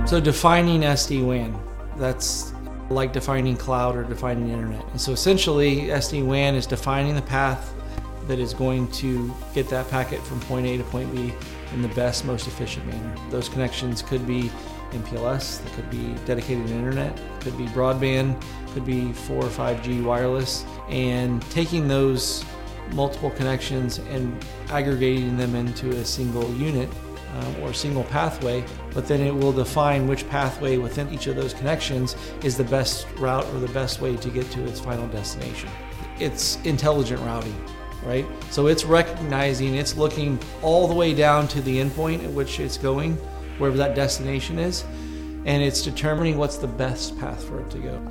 So defining SD-WAN, that's like defining cloud or defining internet. And so essentially SD-WAN is defining the path that is going to get that packet from point A to point B in the best, most efficient manner. Those connections could be MPLS, they could be dedicated internet, could be broadband, could be 4 or 5G wireless, and taking those multiple connections and aggregating them into a single unit or single pathway, but then it will define which pathway within each of those connections is the best route or the best way to get to its final destination. It's intelligent routing, right? So it's recognizing, it's looking all the way down to the endpoint at which it's going, wherever that destination is, and it's determining what's the best path for it to go.